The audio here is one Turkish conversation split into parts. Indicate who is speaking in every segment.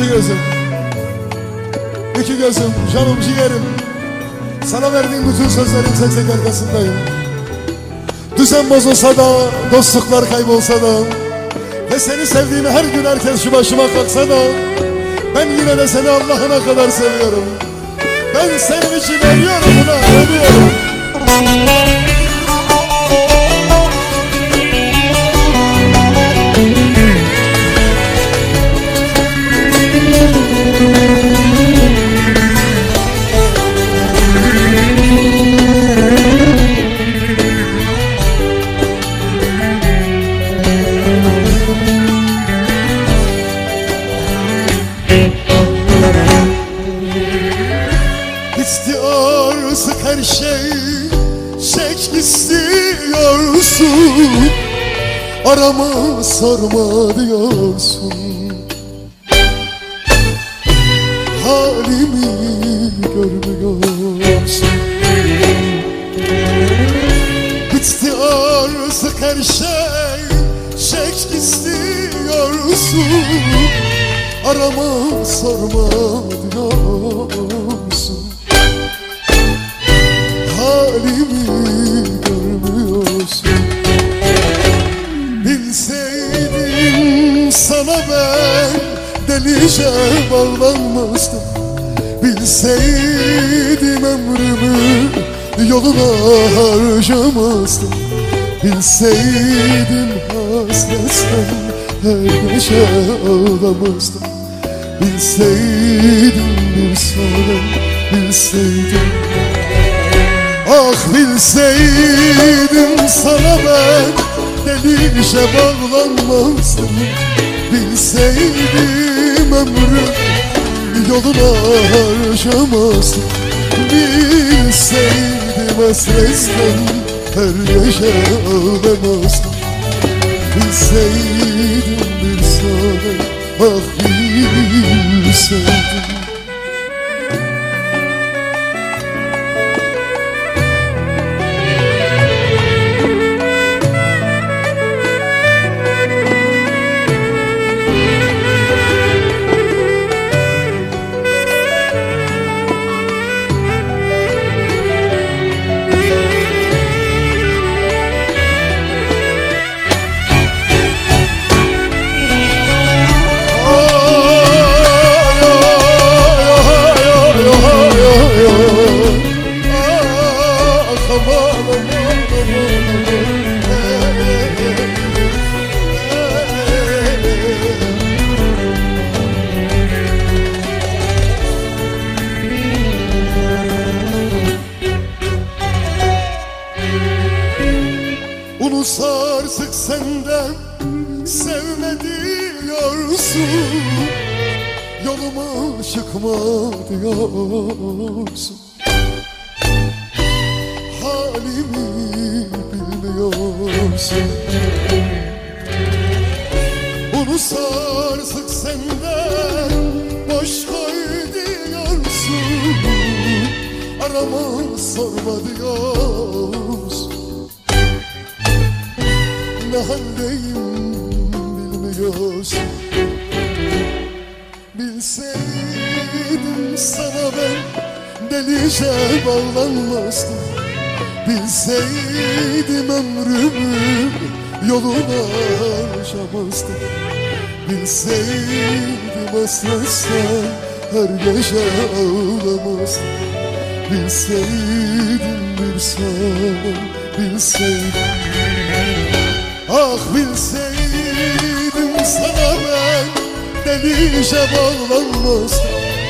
Speaker 1: İki gözüm, canım ciğerim. Sana verdiğim bütün sözlerin tek tek arkasındayım. Düzen bozulsa da, dostluklar kaybolsa da ve seni sevdiğimi her gün herkes şu başıma kalksa da ben yine de seni Allah'ına kadar seviyorum. Ben senin için ölüyorum ulan, ölüyorum. İstiyorsun her şey, çek istiyorsun, arama sorma diyorsun. Halimi görmüyorsun. İstiyorsun her şey, çek istiyorsun, arama sorma diyorsun. Halimi görmüyorsun. Bilseydim sana ben delice bağlanmazdım. Bilseydim ömrümü yoluna harcamazdım. Bilseydim hasretten her gece ağlamazdım. Bilseydim bir sorun, bilseydim. Ah bilseydim sana ben delice bağlanmazdım. Bilseydim ömrüm yoluna harcamazdım. Bilseydim hasretten her gece ağlamazdım. Bilseydim bir sorun, ah bilseydim. Unus artık senden sevme diyorsun, yoluma çıkma diyorsun. Halimi bilmiyorsun. Unus artık senden boş koy diyorsun, arama sorma diyorsun. Ne haldeyim bilmiyorsun. Bilseydim sana ben delice bağlanmazdım. Bilseydim ömrümü yoluna harcamazdım. Bilseydim hasretten her gece ağlamazdım. Bilseydim bir sen, bilseydim. Ah bilseydim sana ben delice bağlanmazdım.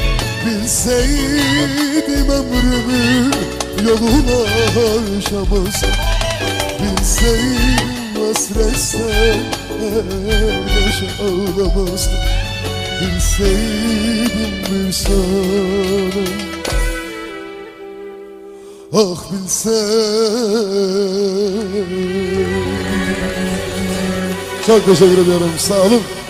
Speaker 1: Bilseydim ömrümü yoluna harcamazdım. Bilseydim hasretten her gece ağlamazdım. Bilseydim bir sana, ah bilseydim. Çok teşekkür ediyorum, sağ olun.